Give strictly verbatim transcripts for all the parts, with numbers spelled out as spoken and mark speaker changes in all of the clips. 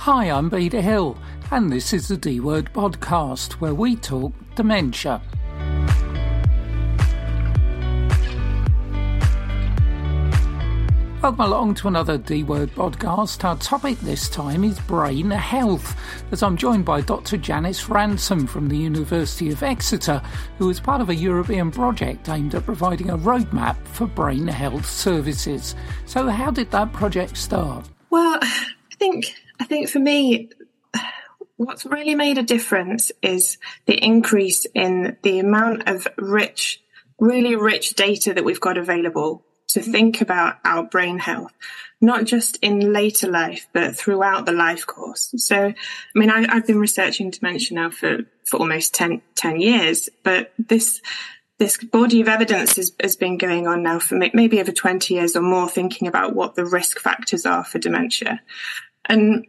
Speaker 1: Hi, I'm Beda Hill, and this is the D-Word podcast, where we talk dementia. Welcome along to another D-Word podcast. Our topic this time is brain health, as I'm joined by Doctor Janice Ransom from the University of Exeter, who is part of a European project aimed at providing a roadmap for brain health services. So how did that project start?
Speaker 2: Well, I think I think for me, what's really made a difference is the increase in the amount of rich, really rich data that we've got available to think about our brain health, not just in later life, but throughout the life course. So, I mean, I, I've been researching dementia now for, for almost ten, ten years, but this this body of evidence has, has been going on now for maybe over twenty years or more, thinking about what the risk factors are for dementia. And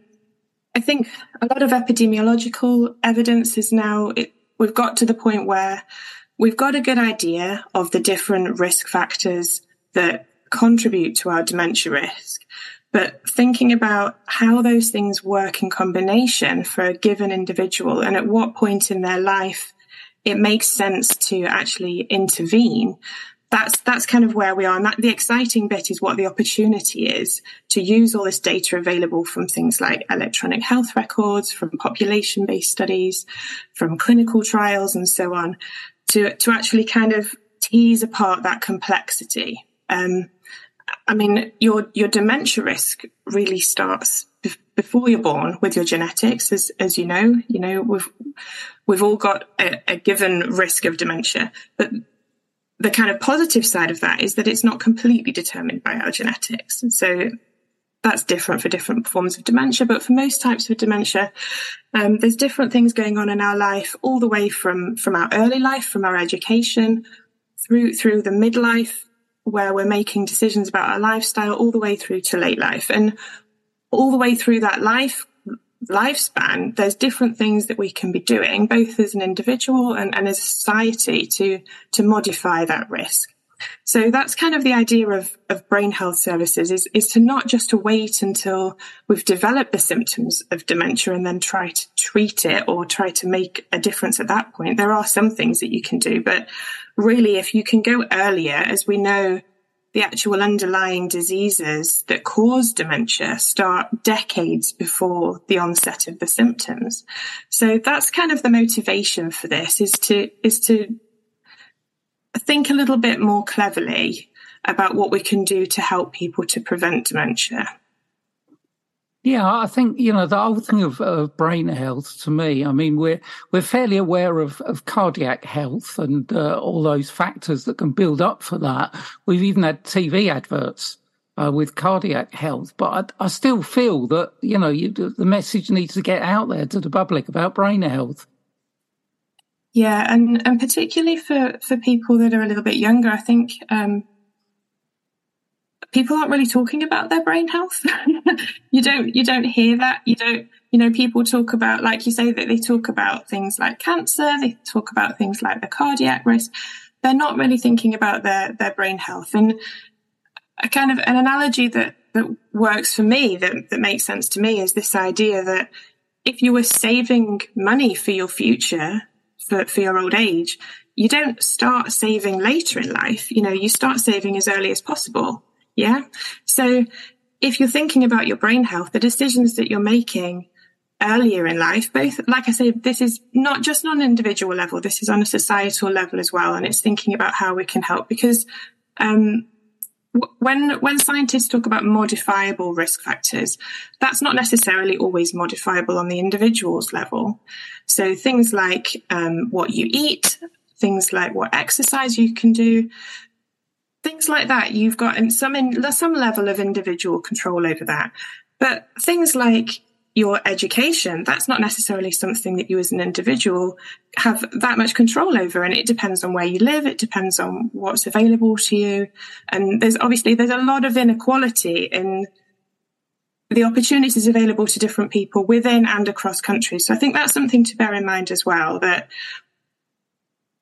Speaker 2: I think a lot of epidemiological evidence is now, it, we've got to the point where we've got a good idea of the different risk factors that contribute to our dementia risk. But thinking about how those things work in combination for a given individual and at what point in their life it makes sense to actually intervene, that's that's kind of where we are. And that, the exciting bit is what the opportunity is to use all this data available from things like electronic health records, from population-based studies, from clinical trials and so on, to, to actually kind of tease apart that complexity. Um, I mean, your your dementia risk really starts be- before you're born with your genetics, as as you know. You know, we've we've all got a, a given risk of dementia, but the kind of positive side of that is that it's not completely determined by our genetics. And so that's different for different forms of dementia. But for most types of dementia, um, there's different things going on in our life, all the way from, from our early life, from our education, through through the midlife, where we're making decisions about our lifestyle, all the way through to late life. And all the way through that life lifespan, there's different things that we can be doing, both as an individual and, and as a society, to to modify that risk. So that's kind of the idea of, of brain health services, is, is to not just to wait until we've developed the symptoms of dementia and then try to treat it or try to make a difference at that point. There are some things that you can do, but really, if you can go earlier, as we know, the actual underlying diseases that cause dementia start decades before the onset of the symptoms. So that's kind of the motivation for this, is to is to think a little bit more cleverly about what we can do to help people to prevent dementia.
Speaker 1: Yeah, I think, you know, the whole thing of uh, brain health, to me, I mean, we're we're fairly aware of, of cardiac health and uh, all those factors that can build up for that. We've even had T V adverts uh, with cardiac health, but I, I still feel that, you know, you, the message needs to get out there to the public about brain health.
Speaker 2: Yeah, and, and particularly for, for people that are a little bit younger, I think um, people aren't really talking about their brain health. you don't you don't hear that. You don't, you know, people talk about, like you say, that they talk about things like cancer, they talk about things like the cardiac risk. They're not really thinking about their, their brain health. And a kind of an analogy that, that works for me, that, that makes sense to me, is this idea that if you were saving money for your future, for, for your old age, you don't start saving later in life. You know, you start saving as early as possible. Yeah. So if you're thinking about your brain health, the decisions that you're making earlier in life, both, like I say, this is not just on an individual level, this is on a societal level as well. And it's thinking about how we can help, because um, when, when scientists talk about modifiable risk factors, that's not necessarily always modifiable on the individual's level. So things like um, what you eat, things like what exercise you can do, things like that, you've got some in, some level of individual control over that. But things like your education, that's not necessarily something that you as an individual have that much control over. And it depends on where you live. It depends on what's available to you. And there's obviously, there's a lot of inequality in the opportunities available to different people within and across countries. So I think that's something to bear in mind as well, that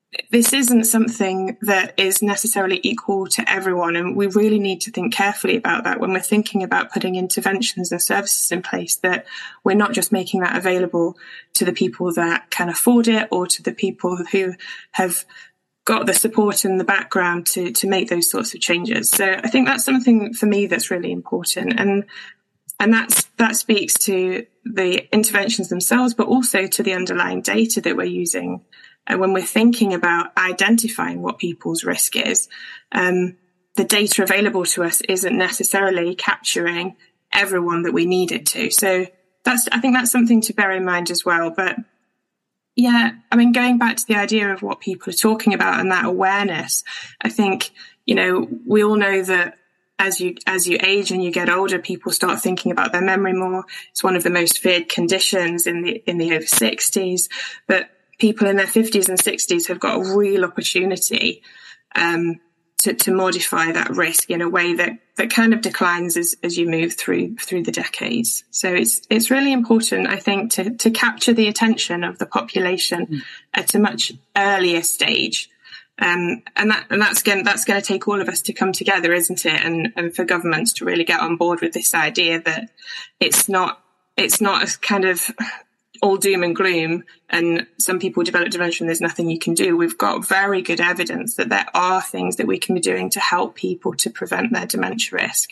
Speaker 2: this isn't something that is necessarily equal to everyone. And we really need to think carefully about that when we're thinking about putting interventions and services in place, that we're not just making that available to the people that can afford it or to the people who have got the support in the background to, to make those sorts of changes. So I think that's something for me that's really important. And And that's, that speaks to the interventions themselves, but also to the underlying data that we're using uh, when we're thinking about identifying what people's risk is. Um, the data available to us isn't necessarily capturing everyone that we need it to. So that's, I think that's something to bear in mind as well. But yeah, I mean, going back to the idea of what people are talking about and that awareness, I think, you know, we all know that As you as you age and you get older, people start thinking about their memory more. It's one of the most feared conditions in the in the over sixties. But people in their fifties and sixties have got a real opportunity um, to to modify that risk in a way that that kind of declines as as you move through through the decades. So it's it's really important, I think, to to capture the attention of the population mm. at a much earlier stage. Um, and that, and that's going, that's going to take all of us to come together, isn't it? And, and for governments to really get on board with this idea that it's not, it's not a kind of all doom and gloom. And some people develop dementia and there's nothing you can do. We've got very good evidence that there are things that we can be doing to help people to prevent their dementia risk.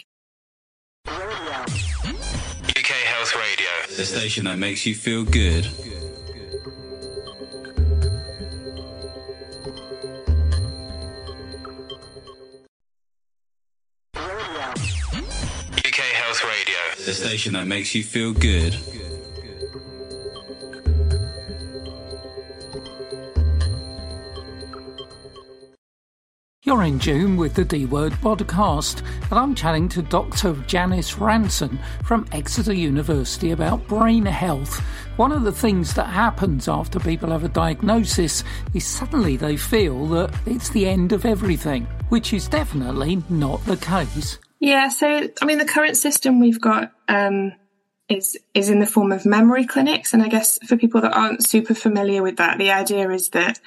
Speaker 3: U K Health Radio, the station that makes you feel good. U K Health Radio, the station that makes you feel good.
Speaker 1: You're in June with the D-Word podcast, and I'm chatting to Doctor Janice Ranson from Exeter University about brain health. One of the things that happens after people have a diagnosis is suddenly they feel that it's the end of everything, which is definitely not the case.
Speaker 2: Yeah, so, I mean, the current system we've got um, is is in the form of memory clinics. And I guess for people that aren't super familiar with that, the idea is that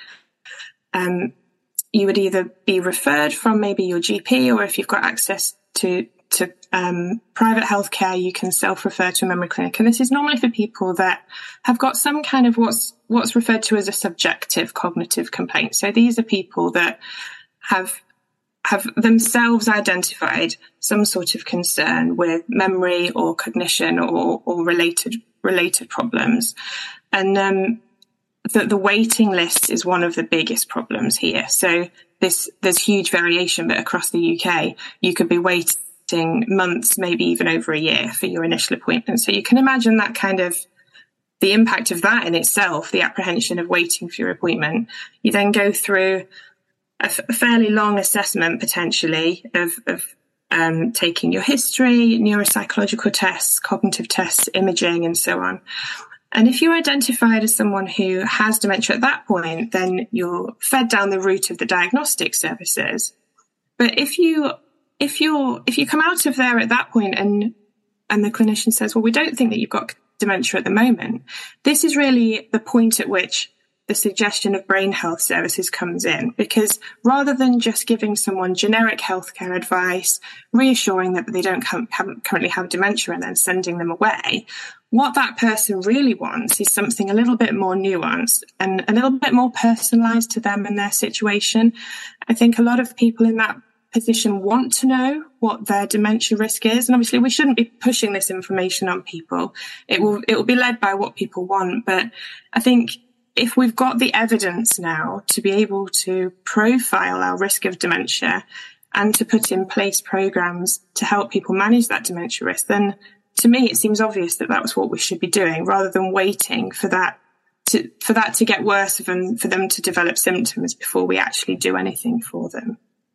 Speaker 2: um, you would either be referred from maybe your G P, or if you've got access to, to um, private healthcare, you can self-refer to a memory clinic. And this is normally for people that have got some kind of what's what's referred to as a subjective cognitive complaint. So these are people that have have themselves identified some sort of concern with memory or cognition or, or related related problems. And um, the, the waiting list is one of the biggest problems here. So this there's huge variation, but across the U K, you could be waiting months, maybe even over a year for your initial appointment. So you can imagine that kind of the impact of that in itself, the apprehension of waiting for your appointment. You then go through a, f- a fairly long assessment, potentially, of, of um, taking your history, neuropsychological tests, cognitive tests, imaging, and so on. And if you're identified as someone who has dementia at that point, then you're fed down the route of the diagnostic services. But if you if you're if you come out of there at that point and and the clinician says, well, we don't think that you've got dementia at the moment, this is really the point at which the suggestion of brain health services comes in, because rather than just giving someone generic healthcare advice, reassuring that they don't come, haven't currently have dementia and then sending them away, what that person really wants is something a little bit more nuanced and a little bit more personalised to them and their situation. I think a lot of people in that position want to know what their dementia risk is, and obviously we shouldn't be pushing this information on people. It will it will be led by what people want, but I think if we've got the evidence now to be able to profile our risk of dementia and to put in place programs to help people manage that dementia risk, then to me it seems obvious that that's what we should be doing, rather than waiting for that to for that to get worse and for them to develop symptoms before we actually do anything for them.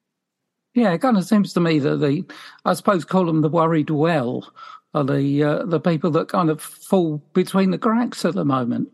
Speaker 1: Yeah, it kind of seems to me that the, I suppose, call them the worried well, are the uh, the people that kind of fall between the cracks at the moment.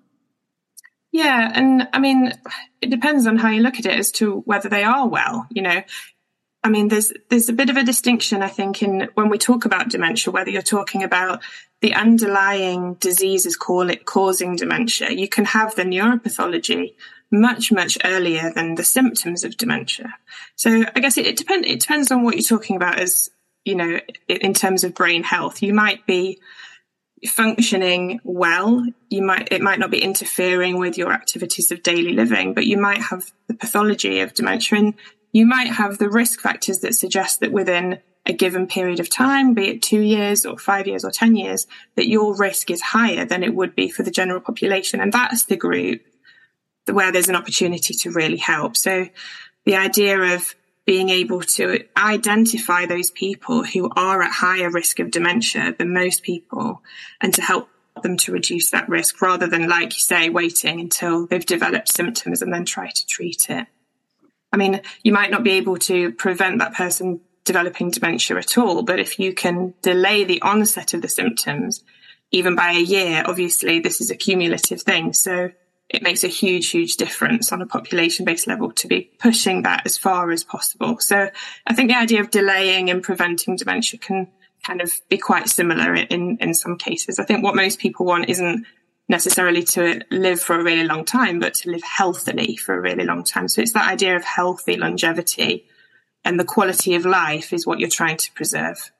Speaker 2: Yeah, and I mean, it depends on how you look at it as to whether they are well, you know. I mean, there's there's a bit of a distinction, I think, in when we talk about dementia, whether you're talking about the underlying diseases call it causing dementia. You can have the neuropathology much, much earlier than the symptoms of dementia. So I guess it, it depends, it depends on what you're talking about as, you know, in terms of brain health. You might be functioning well. You might, it might not be interfering with your activities of daily living, but you might have the pathology of dementia, and you might have the risk factors that suggest that within a given period of time, be it two years or five years or ten years, that your risk is higher than it would be for the general population. And that's the group where there's an opportunity to really help. So the idea of being able to identify those people who are at higher risk of dementia than most people, and to help them to reduce that risk, rather than, like you say, waiting until they've developed symptoms and then try to treat it. I mean, you might not be able to prevent that person developing dementia at all, but if you can delay the onset of the symptoms, even by a year, obviously this is a cumulative thing. So it makes a huge, huge difference on a population-based level to be pushing that as far as possible. So I think the idea of delaying and preventing dementia can kind of be quite similar in, in some cases. I think what most people want isn't necessarily to live for a really long time, but to live healthily for a really long time. So it's that idea of healthy longevity, and the quality of life is what you're trying to preserve.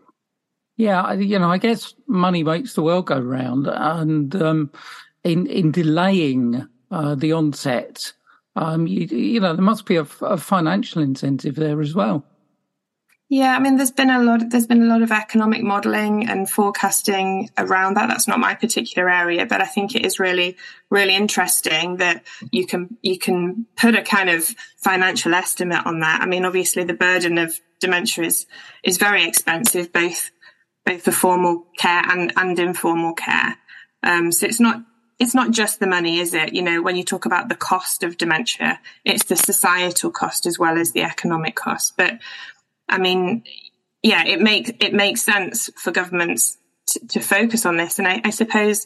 Speaker 1: Yeah, you know, I guess money makes the world go round, and um, in in delaying uh, the onset, um, you, you know, there must be a, a financial incentive there as well.
Speaker 2: Yeah, I mean, there's been a lot. There's been a lot of economic modelling and forecasting around that. That's not my particular area, but I think it is really, really interesting that you can you can put a kind of financial estimate on that. I mean, obviously, the burden of dementia is is very expensive, both both for formal care and and informal care. Um, so it's not it's not just the money, is it? You know, when you talk about the cost of dementia, it's the societal cost as well as the economic cost, but I mean, yeah, it makes it makes sense for governments to, to focus on this. And I, I suppose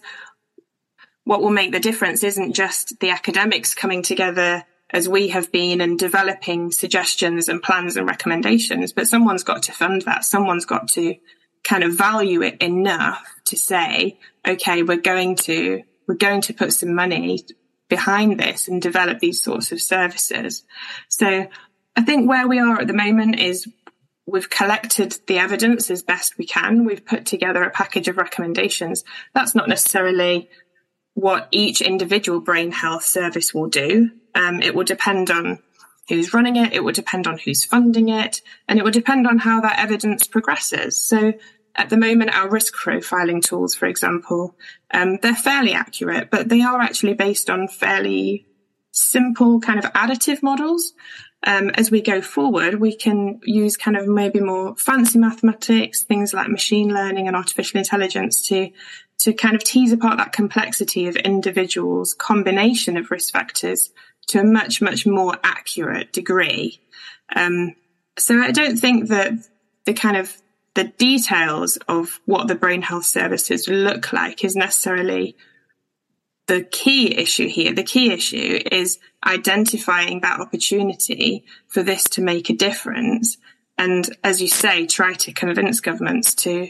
Speaker 2: what will make the difference isn't just the academics coming together as we have been and developing suggestions and plans and recommendations, but someone's got to fund that. Someone's got to kind of value it enough to say, okay, we're going to we're going to put some money behind this and develop these sorts of services. So I think where we are at the moment is we've collected the evidence as best we can. We've put together a package of recommendations. That's not necessarily what each individual brain health service will do. Um, it will depend on who's running it. It will depend on who's funding it. And it will depend on how that evidence progresses. So at the moment, our risk profiling tools, for example, um, they're fairly accurate, but they are actually based on fairly simple kind of additive models. Um, as we go forward, we can use kind of maybe more fancy mathematics, things like machine learning and artificial intelligence to to kind of tease apart that complexity of individuals' combination of risk factors to a much, much more accurate degree. Um, so I don't think that the kind of the details of what the brain health services look like is necessarily the key issue here. The key issue is identifying that opportunity for this to make a difference. And as you say, try to convince governments to,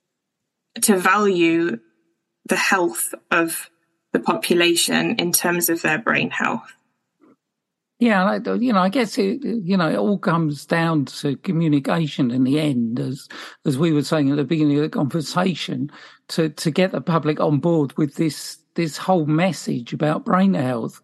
Speaker 2: to value the health of the population in terms of their brain health.
Speaker 1: Yeah, you know, I guess it, you know, it all comes down to communication in the end, as as we were saying at the beginning of the conversation, to, to get the public on board with this this whole message about brain health.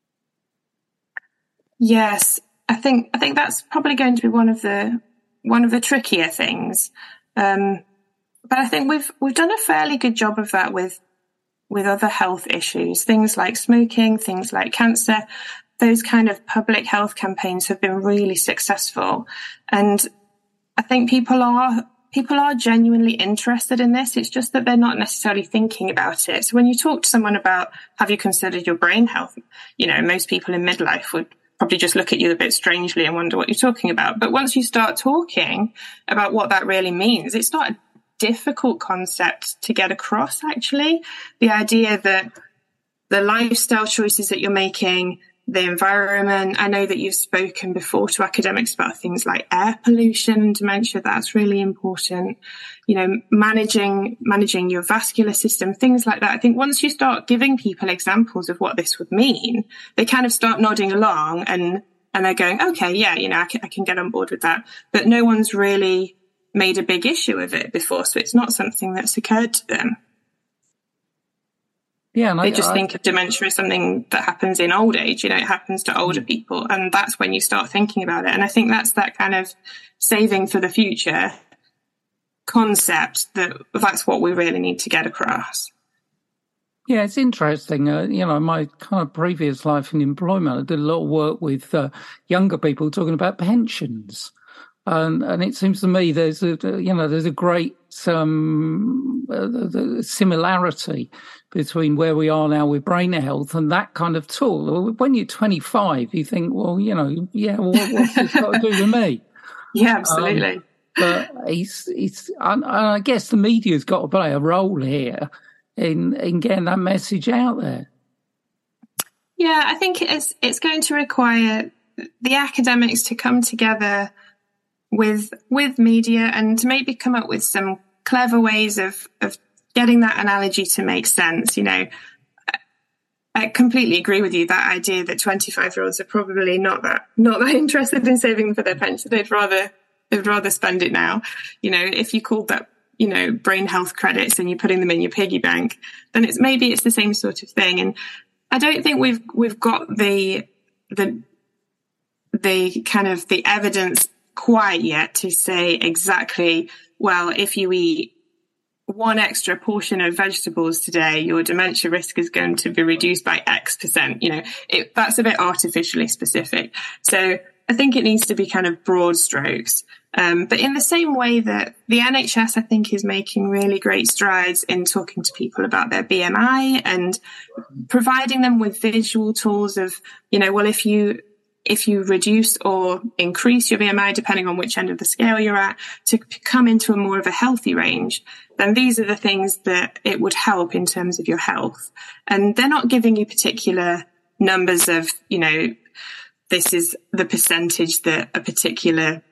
Speaker 2: Yes, I think I think that's probably going to be one of the one of the trickier things. Um, but I think we've we've done a fairly good job of that with with other health issues, things like smoking, things like cancer. Those kind of public health campaigns have been really successful, and I think people are people are genuinely interested in this. It's just that they're not necessarily thinking about it. So when you talk to someone about, have you considered your brain health? You know, most people in midlife would probably just look at you a bit strangely and wonder what you're talking about. But once you start talking about what that really means, it's not a difficult concept to get across, actually. The idea that the lifestyle choices that you're making, the environment. I know that you've spoken before to academics about things like air pollution and dementia. That's really important. You know, managing, managing your vascular system, things like that. I think once you start giving people examples of what this would mean, they kind of start nodding along and, and they're going, okay, yeah, you know, I can, I can get on board with that. But no one's really made a big issue of it before. So it's not something that's occurred to them.
Speaker 1: Yeah, and
Speaker 2: they
Speaker 1: I,
Speaker 2: just
Speaker 1: I,
Speaker 2: think of dementia as something that happens in old age. You know, it happens to older people, and that's when you start thinking about it. And I think that's that kind of saving for the future concept that that's what we really need to get across.
Speaker 1: Yeah, it's interesting. Uh, you know, my kind of previous life in employment, I did a lot of work with uh, younger people talking about pensions. And, and it seems to me there's a, you know, there's a great um, uh, the similarity between where we are now with brain health and that kind of tool. When you're twenty-five, you think, well, you know, yeah, well, what's this got to do with me?
Speaker 2: Yeah, absolutely.
Speaker 1: Um, but it's, it's, and I guess the media's got to play a role here in, in getting that message out there.
Speaker 2: Yeah, I think it's, it's going to require the academics to come together with with media and to maybe come up with some clever ways of of getting that analogy to make sense. You know, I completely agree with you, that idea that twenty-five year olds are probably not that not that interested in saving for their pension. They'd rather they'd rather spend it now. You know, if you called that, you know, brain health credits and you're putting them in your piggy bank, then it's maybe it's the same sort of thing. And I don't think we've we've got the the the kind of the evidence quite yet to say exactly, well, if you eat one extra portion of vegetables today, your dementia risk is going to be reduced by X percent. You know, it, that's a bit artificially specific. So I think it needs to be kind of broad strokes. Um, but in the same way that the N H S, I think, is making really great strides in talking to people about their B M I and providing them with visual tools of, you know, well, if you if you reduce or increase your B M I, depending on which end of the scale you're at, to come into a more of a healthy range, then these are the things that it would help in terms of your health. And they're not giving you particular numbers of, you know, this is the percentage that a particular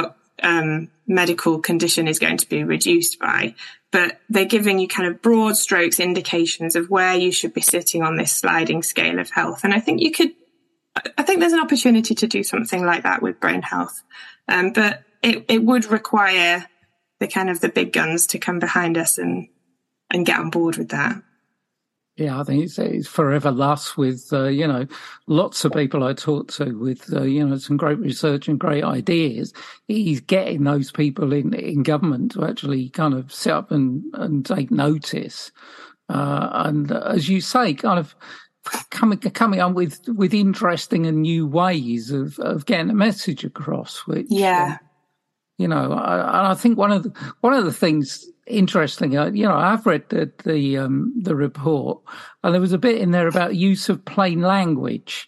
Speaker 2: um, medical condition is going to be reduced by, but they're giving you kind of broad strokes indications of where you should be sitting on this sliding scale of health. And I think you could I think there's an opportunity to do something like that with brain health. Um, but it, it would require the kind of the big guns to come behind us and, and get on board with that.
Speaker 1: Yeah, I think it's, it's forever thus with, uh, you know, lots of people I talk to with, uh, you know, some great research and great ideas. He's getting those people in, in government to actually kind of sit up and, and take notice. Uh, and uh, as you say, kind of, coming coming up with with interesting and new ways of of getting a message across, which
Speaker 2: yeah
Speaker 1: uh, you know I, I think one of the one of the things interesting, uh, you know I've read the the um the report, and there was a bit in there about use of plain language.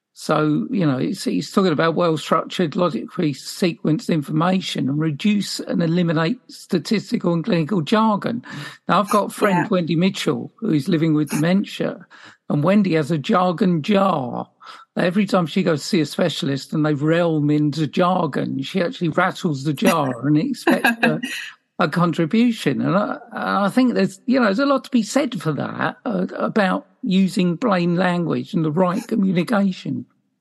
Speaker 1: So, you know, it's, he's talking about well-structured, logically sequenced information and reduce and eliminate statistical and clinical jargon. Now, I've got a friend, yeah. Wendy Mitchell, who's living with dementia, and Wendy has a jargon jar. Every time she goes to see a specialist and they realm into jargon, she actually rattles the jar and expects a, a contribution. And I, I think there's, you know, there's a lot to be said for that, uh, about using plain language and the right communication.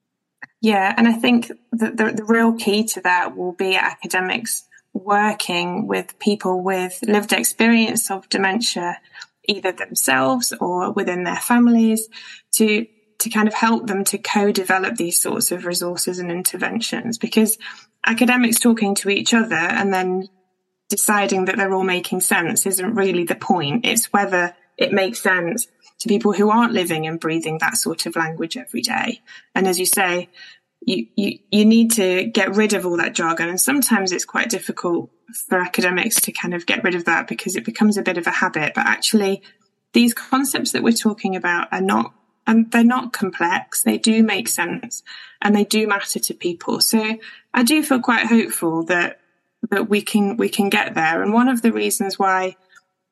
Speaker 2: Yeah, and I think that the, the real key to that will be academics working with people with lived experience of dementia, either themselves or within their families, to to kind of help them to co-develop these sorts of resources and interventions. Because academics talking to each other and then deciding that they're all making sense isn't really the point. It's whether it makes sense to people who aren't living and breathing that sort of language every day. And as you say, you, you, you need to get rid of all that jargon. And sometimes it's quite difficult for academics to kind of get rid of that because it becomes a bit of a habit. But actually, these concepts that we're talking about are not, and they're not complex. They do make sense and they do matter to people. So I do feel quite hopeful that that we can we can get there. And one of the reasons why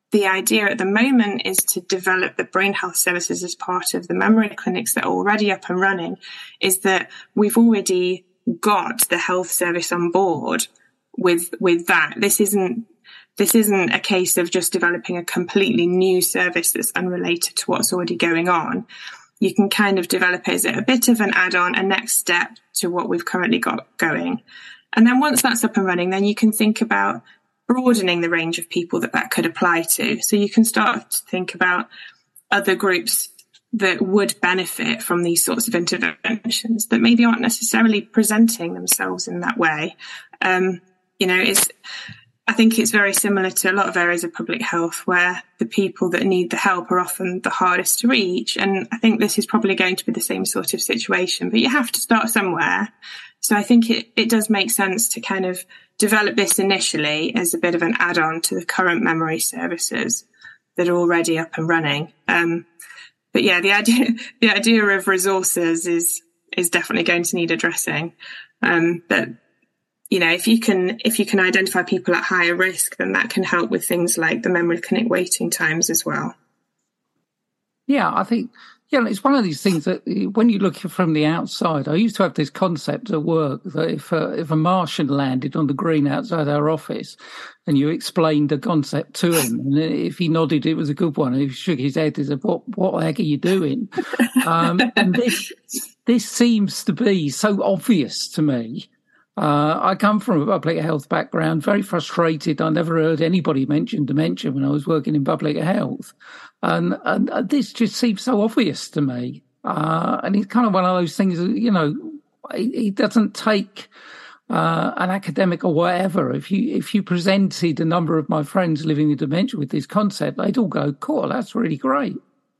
Speaker 2: the idea at the moment is to develop the brain health services as part of the memory clinics that are already up and running, is that we've already got the health service on board with with that. This isn't this isn't a case of just developing a completely new service that's unrelated to what's already going on. You can kind of develop it as a bit of an add-on, a next step to what we've currently got going. And then once that's up and running, then you can think about broadening the range of people that that could apply to. So you can start to think about other groups that would benefit from these sorts of interventions that maybe aren't necessarily presenting themselves in that way. Um, you know, it's, I think it's very similar to a lot of areas of public health where the people that need the help are often the hardest to reach. And I think this is probably going to be the same sort of situation, but you have to start somewhere. So I think it, it does make sense to kind of develop this initially as a bit of an add-on to the current memory services that are already up and running. Um, but yeah, the idea, the idea of resources is, is definitely going to need addressing. Um, but you know, if you can, if you can identify people at higher risk, then that can help with things like the memory clinic waiting times as well.
Speaker 1: Yeah, I think, you know, it's one of these things that when you look from the outside, I used to have this concept at work that if a, if a Martian landed on the green outside our office and you explained the concept to him, and if he nodded, it was a good one. And if he shook his head, he said, what, what the heck are you doing? um, and this, this seems to be so obvious to me. Uh, I come from a public health background, very frustrated. I never heard anybody mention dementia when I was working in public health. And, and this just seems so obvious to me. Uh, and it's kind of one of those things, you know, it, it doesn't take uh, an academic or whatever. If you, if you presented a number of my friends living with dementia with this concept, they'd all go, cool, that's really great.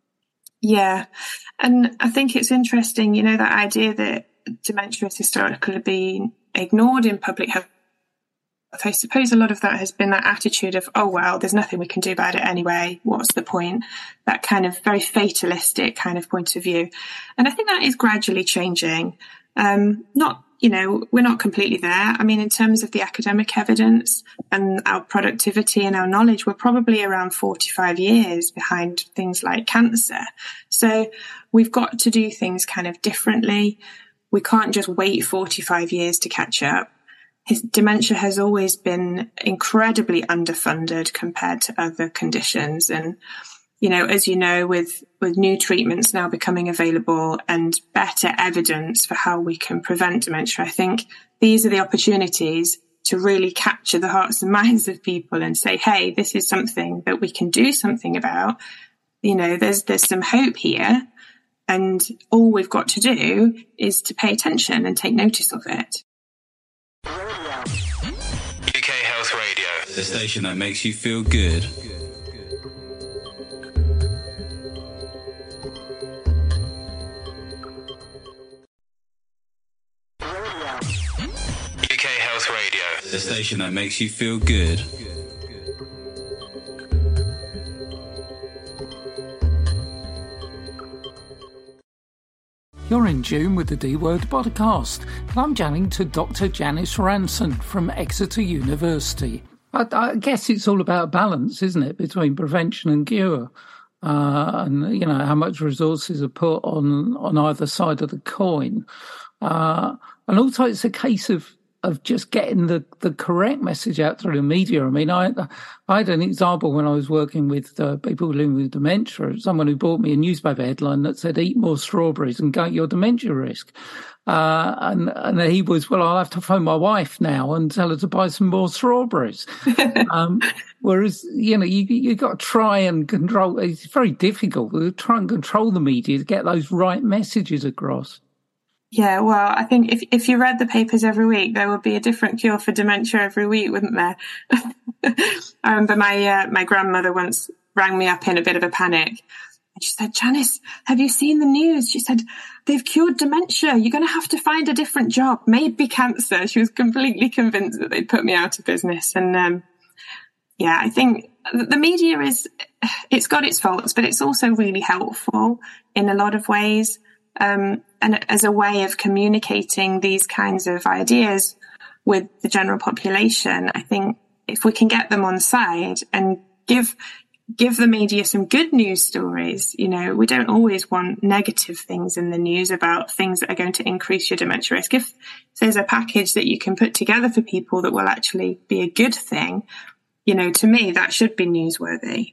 Speaker 2: Yeah. And I think it's interesting, you know, that idea that dementia has historically been ignored in public health. I suppose a lot of that has been that attitude of, oh, well, there's nothing we can do about it anyway. What's the point? That kind of very fatalistic kind of point of view. And I think that is gradually changing. Um, not, you know, we're not completely there. I mean, in terms of the academic evidence and our productivity and our knowledge, we're probably around forty-five years behind things like cancer. So we've got to do things kind of differently. We can't just wait forty-five years to catch up. His dementia has always been incredibly underfunded compared to other conditions. And, you know, as you know, with, with new treatments now becoming available and better evidence for how we can prevent dementia, I think these are the opportunities to really capture the hearts and minds of people and say, hey, this is something that we can do something about. You know, there's, there's some hope here. And all we've got to do is to pay attention and take notice of it.
Speaker 3: U K Health Radio, the station that makes you feel good. U K Health Radio, the station that makes you feel good.
Speaker 1: You're in tune with the D-Word podcast, and I'm chatting to Doctor Janice Ranson from Exeter University. I, I guess it's all about balance, isn't it, between prevention and cure, uh, and you know how much resources are put on on either side of the coin, uh, and also it's a case of of just getting the, the correct message out through the media. I mean, I I had an example when I was working with uh, people living with dementia. Someone who brought me a newspaper headline that said, eat more strawberries and gut your dementia risk. Uh, and, and he was, well, I'll have to phone my wife now and tell her to buy some more strawberries. um, whereas, you know, you, you've got to try and control, it's very difficult to try and control the media to get those right messages across.
Speaker 2: Yeah, well, I think if if you read the papers every week, there would be a different cure for dementia every week, wouldn't there? I remember my uh, my grandmother once rang me up in a bit of a panic. And she said, Janice, have you seen the news? She said, they've cured dementia. You're going to have to find a different job, maybe cancer. She was completely convinced that they'd put me out of business. And um, yeah, I think the media is, it's got its faults, but it's also really helpful in a lot of ways. Um, and as a way of communicating these kinds of ideas with the general population, I think if we can get them on side and give give the media some good news stories. You know, we don't always want negative things in the news about things that are going to increase your dementia risk. If there's a package that you can put together for people that will actually be a good thing, you know, to me, that should be newsworthy.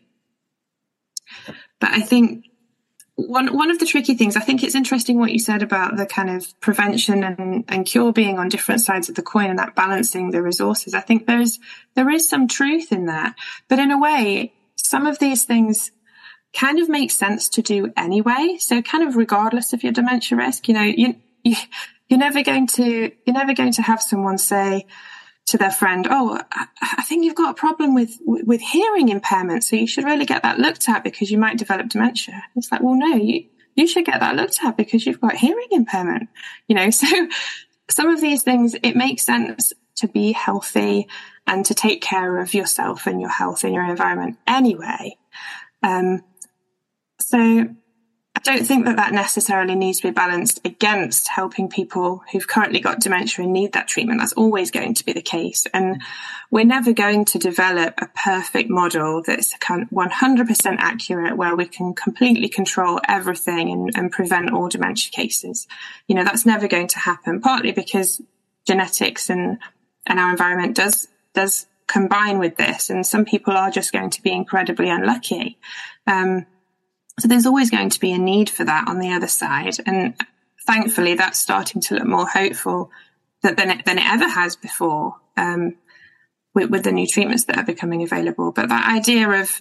Speaker 2: But I think one one of the tricky things, I think it's interesting what you said about the kind of prevention and, and cure being on different sides of the coin and that balancing the resources. I think there's there is some truth in that. But in a way, some of these things kind of make sense to do anyway. So kind of regardless of your dementia risk, you know, you, you you're never going to you're never going to have someone say to their friend, oh, I, I think you've got a problem with, with hearing impairment, so you should really get that looked at because you might develop dementia. It's like, well, no, you, you should get that looked at because you've got hearing impairment, you know? So some of these things, it makes sense to be healthy and to take care of yourself and your health and your environment anyway. Um, so I don't think that that necessarily needs to be balanced against helping people who've currently got dementia and need that treatment. That's always going to be the case. And we're never going to develop a perfect model that's one hundred percent accurate where we can completely control everything and, and prevent all dementia cases. You know, that's never going to happen, partly because genetics and, and our environment does, does combine with this. And some people are just going to be incredibly unlucky. Um, So there's always going to be a need for that on the other side. And thankfully, that's starting to look more hopeful than it, than it ever has before um, with, with the new treatments that are becoming available. But that idea of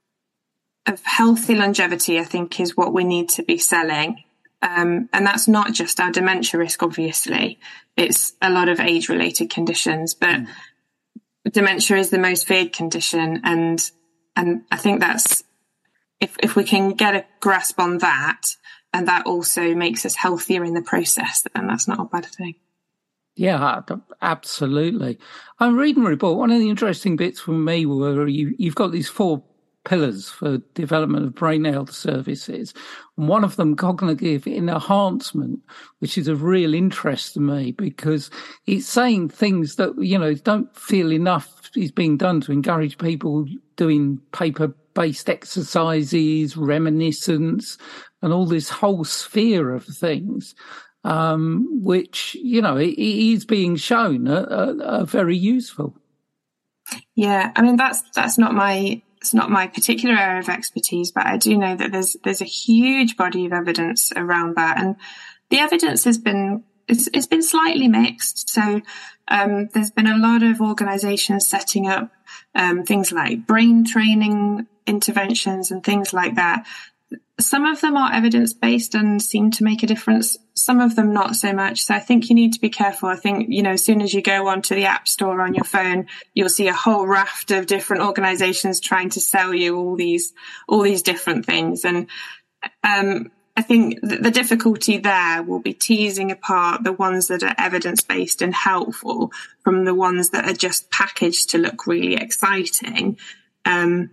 Speaker 2: of healthy longevity, I think, is what we need to be selling. Um, and that's not just our dementia risk, obviously. It's a lot of age-related conditions. But mm. dementia is the most feared condition. And and I think that's If if we can get a grasp on that, and that also makes us healthier in the process, then that's not a bad thing.
Speaker 1: Yeah, absolutely. I'm reading a report. One of the interesting bits for me were you, you've got these four pillars for development of brain health services. And one of them, cognitive enhancement, which is of real interest to me because it's saying things that, you know, don't feel enough is being done to encourage people doing paper-based exercises, reminiscence, and all this whole sphere of things, um, which, you know, it, it is being shown are, are, are very useful.
Speaker 2: Yeah, I mean, that's that's not my it's not my particular area of expertise, but I do know that there's there's a huge body of evidence around that, and the evidence has been it's, it's been slightly mixed. So um, there's been a lot of organisations setting up um, things like brain training interventions and things like that. Some of them are evidence-based and seem to make a difference. Some of them not so much. So I think you need to be careful. I think, you know, as soon as you go onto the App Store on your phone, you'll see a whole raft of different organizations trying to sell you all these, all these different things. And, um, I think the, the difficulty there will be teasing apart the ones that are evidence-based and helpful from the ones that are just packaged to look really exciting. Um,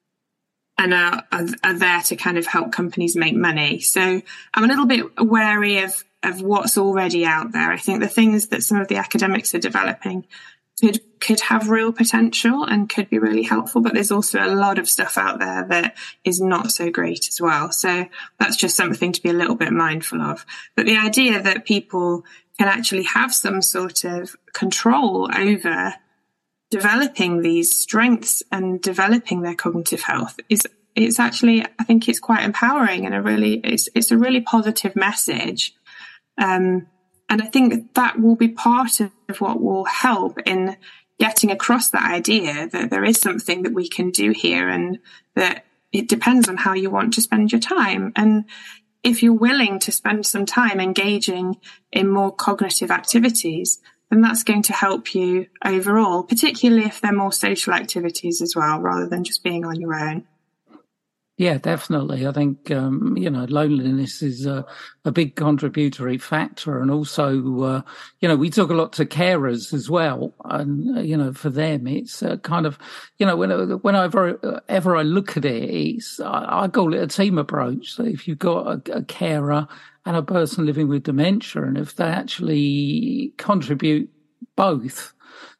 Speaker 2: and are, are, are there to kind of help companies make money. So I'm a little bit wary of, of what's already out there. I think the things that some of the academics are developing could could have real potential and could be really helpful, but there's also a lot of stuff out there that is not so great as well. So that's just something to be a little bit mindful of. But the idea that people can actually have some sort of control over developing these strengths and developing their cognitive health is it's actually, I think it's quite empowering and a really, it's, it's a really positive message. Um, and I think that will be part of what will help in getting across that idea that there is something that we can do here and that it depends on how you want to spend your time. And if you're willing to spend some time engaging in more cognitive activities, then that's going to help you overall, particularly if they're more social activities as well, rather than just being on your own.
Speaker 1: Yeah, definitely. I think, um, you know, loneliness is a, a big contributory factor. And also, uh, you know, we talk a lot to carers as well. And, uh, you know, for them, it's uh, kind of, you know, when, whenever ever I look at it, it's, I, I call it a team approach. So if you've got a, a carer and a person living with dementia, and if they actually contribute both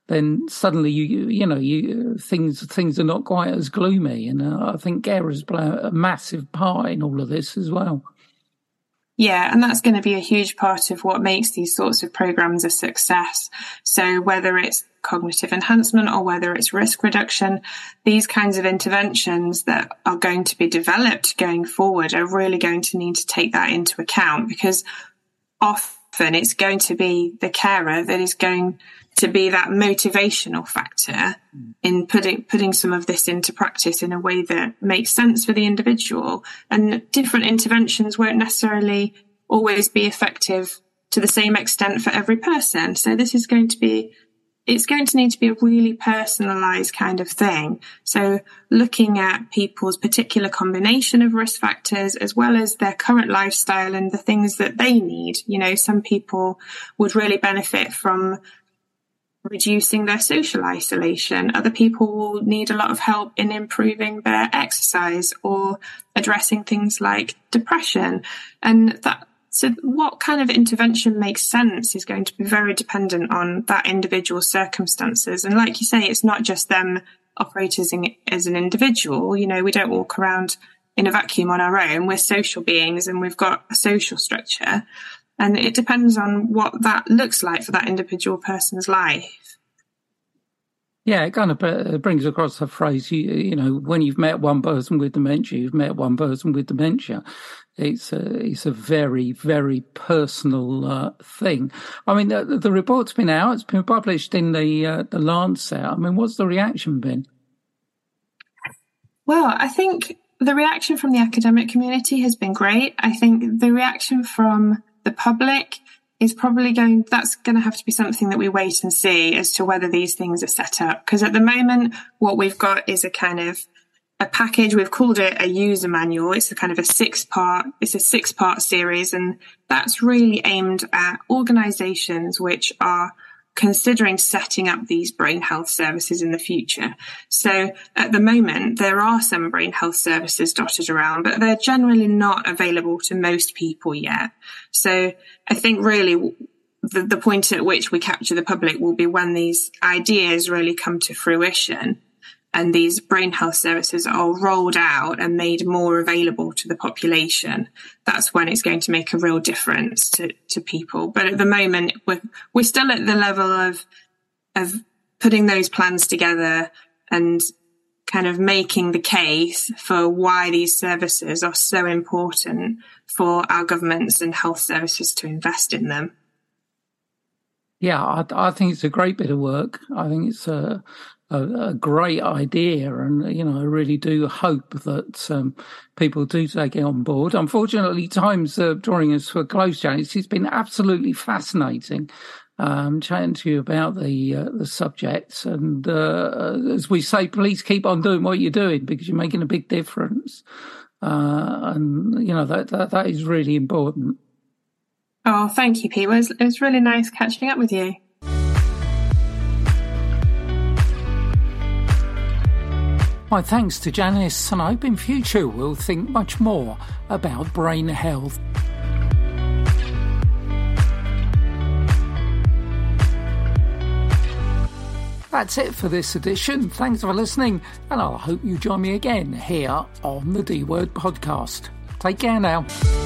Speaker 1: then suddenly you you know you things things are not quite as gloomy. And uh, I think carers play a massive part in all of this as well.
Speaker 2: Yeah, and that's going to be a huge part of what makes these sorts of programs a success. So whether it's cognitive enhancement or whether it's risk reduction, these kinds of interventions that are going to be developed going forward are really going to need to take that into account, because often it's going to be the carer that is going to be that motivational factor in putting putting some of this into practice in a way that makes sense for the individual. And different interventions won't necessarily always be effective to the same extent for every person. So this is going to be, it's going to need to be a really personalised kind of thing. So looking at people's particular combination of risk factors as well as their current lifestyle and the things that they need. You know, some people would really benefit from reducing their social isolation. Other people will need a lot of help in improving their exercise or addressing things like depression. And that, so what kind of intervention makes sense is going to be very dependent on that individual's circumstances. And like you say, it's not just them operating as an individual. You know, we don't walk around in a vacuum on our own. We're social beings and we've got a social structure. And it depends on what that looks like for that individual person's life.
Speaker 1: Yeah, it kind of brings across the phrase, you, you know, when you've met one person with dementia, you've met one person with dementia. It's a, it's a very, very personal uh, thing. I mean, the, the report's been out. It's been published in the, uh, the Lancet. I mean, what's the reaction been?
Speaker 2: Well, I think the reaction from the academic community has been great. I think the reaction from the public is probably going, that's going to have to be something that we wait and see as to whether these things are set up. Because at the moment, what we've got is a kind of a package. We've called it a user manual. It's a kind of a six part, it's a six part series. And that's really aimed at organizations which are considering setting up these brain health services in the future. So at the moment, there are some brain health services dotted around, but they're generally not available to most people yet. So I think really the, the point at which we capture the public will be when these ideas really come to fruition and these brain health services are rolled out and made more available to the population. That's when it's going to make a real difference to, to people. But at the moment, we're, we're still at the level of, of putting those plans together and kind of making the case for why these services are so important for our governments and health services to invest in them.
Speaker 1: Yeah, I, I think it's a great bit of work. I think it's a, a, a great idea, and you know, I really do hope that um, people do take it on board. Unfortunately, time's uh, drawing us to a close, Janice. It's been absolutely fascinating um, chatting to you about the uh, the subjects, and uh, as we say, please keep on doing what you're doing because you're making a big difference, uh, and you know that, that that is really important.
Speaker 2: Oh, thank you, Pete. It was, it was really nice catching up with you.
Speaker 1: My thanks to Janice, and I hope in future we'll think much more about brain health. That's it for this edition. Thanks for listening, and I hope you join me again here on the D Word podcast. Take care now.